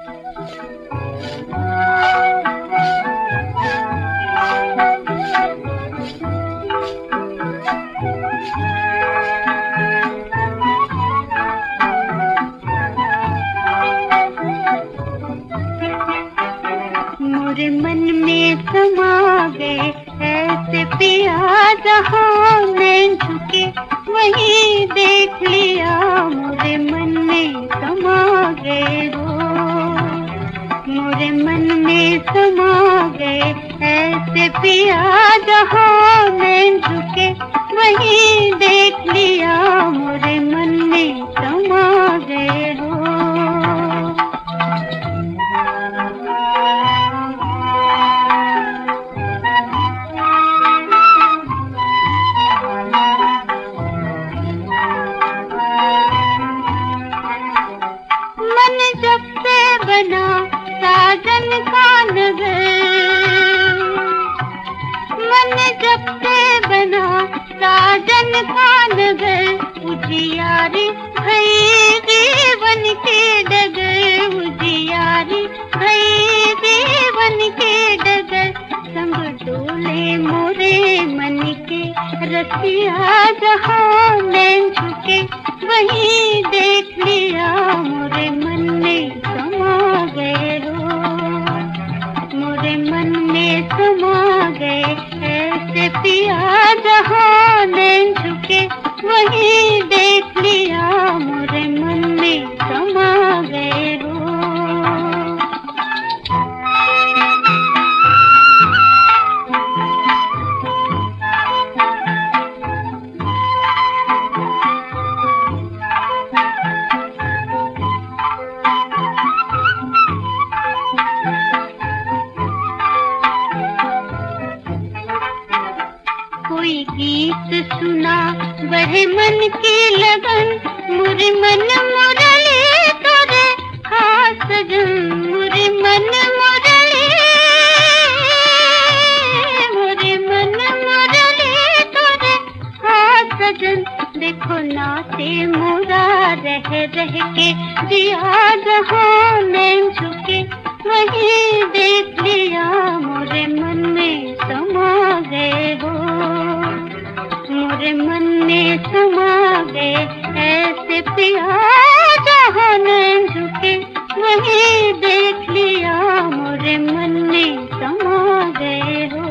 मोरे मन में समा गए ऐसे पिया, जहाँ मैं झुके वहीं देख लिया। मोरे मन में समा गए हो, मोरे मन में समा गए ऐसे पिया, जहाँ मैं झुके वहीं देख लिया। मोरे मन में समा गए हो। मन जब से बना साजन का नगर, मन जब से बना साजन का नगर, उजियारी भई जीवन के डगर, उजियारी भई जीवन के डगर। संग डोले मोरे मन के रसिया, जहाँ मैं झुके वहीं देख लिया। मोरे मन में समा गए हो, मोरे मन में समा गए ऐसे पिया, जहाँ मैं झुके वहीं देख लिया। मोरे मन में समा गए हो। कोई गीत सुना बढ़े मन की लगन, मुझे मन मुरली तोरे खास सजन, मुझे मन मुरली, मुझे मन मुरली तोरे खास सजन। देखो नाचे मोरा रह रह के दिया, जहाँ मैं झुके वहीं देख लिया। मोरे मन में समा गए हो, मोरे मन में समा गए ऐसे पिया, जहाँ मैं झुके वहीं देख लिया। मोरे मन में समा गए हो।